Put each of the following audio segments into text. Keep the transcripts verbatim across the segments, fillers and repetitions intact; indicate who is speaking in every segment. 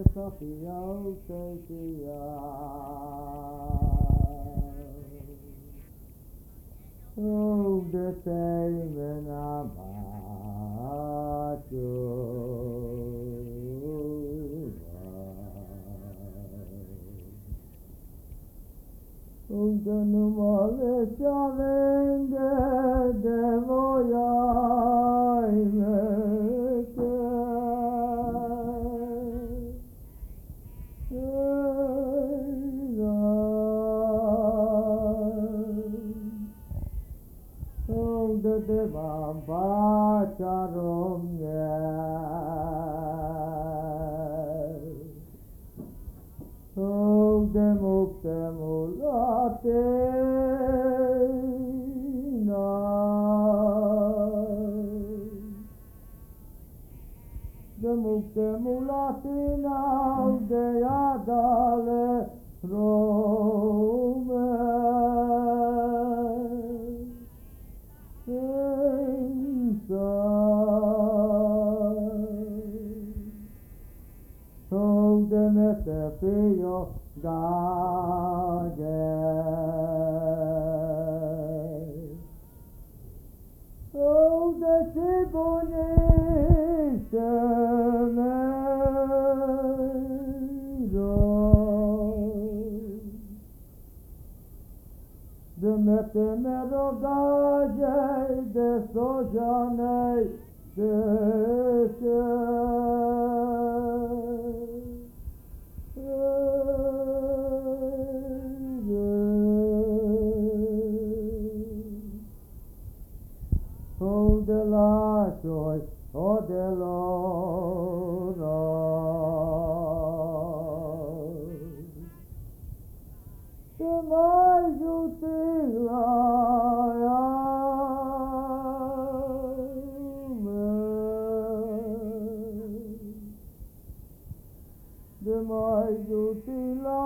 Speaker 1: Sophia, Sophia. Oh, the time when I'm at Un canumale chavenge devoyai meke Oh, the devam pacharom Oh, the mukte mulate na The mukte mulate na De adale rome Oh, the metapio gage Oh, the sibonite mero The metemero gage de sojane de Oh, de la joy, oh, de l'ora. De mai jutila De mai jutila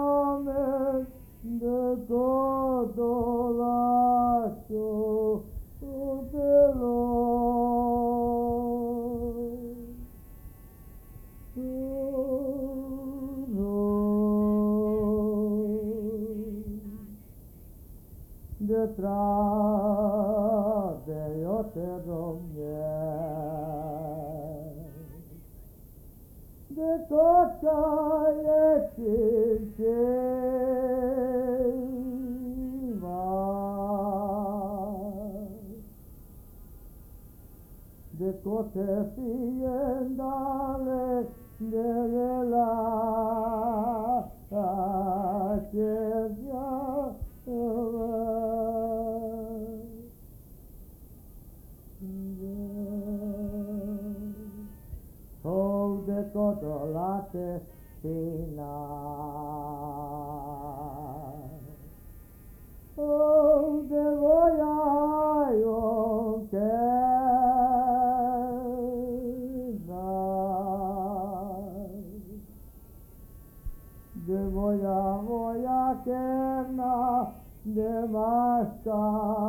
Speaker 1: de godolacho de Detrás de yo te rompe De cocha excesiva De coche fiendale de la ciencia Oh, de codolate fina Oh, de voyayon De voya voya kerna de masca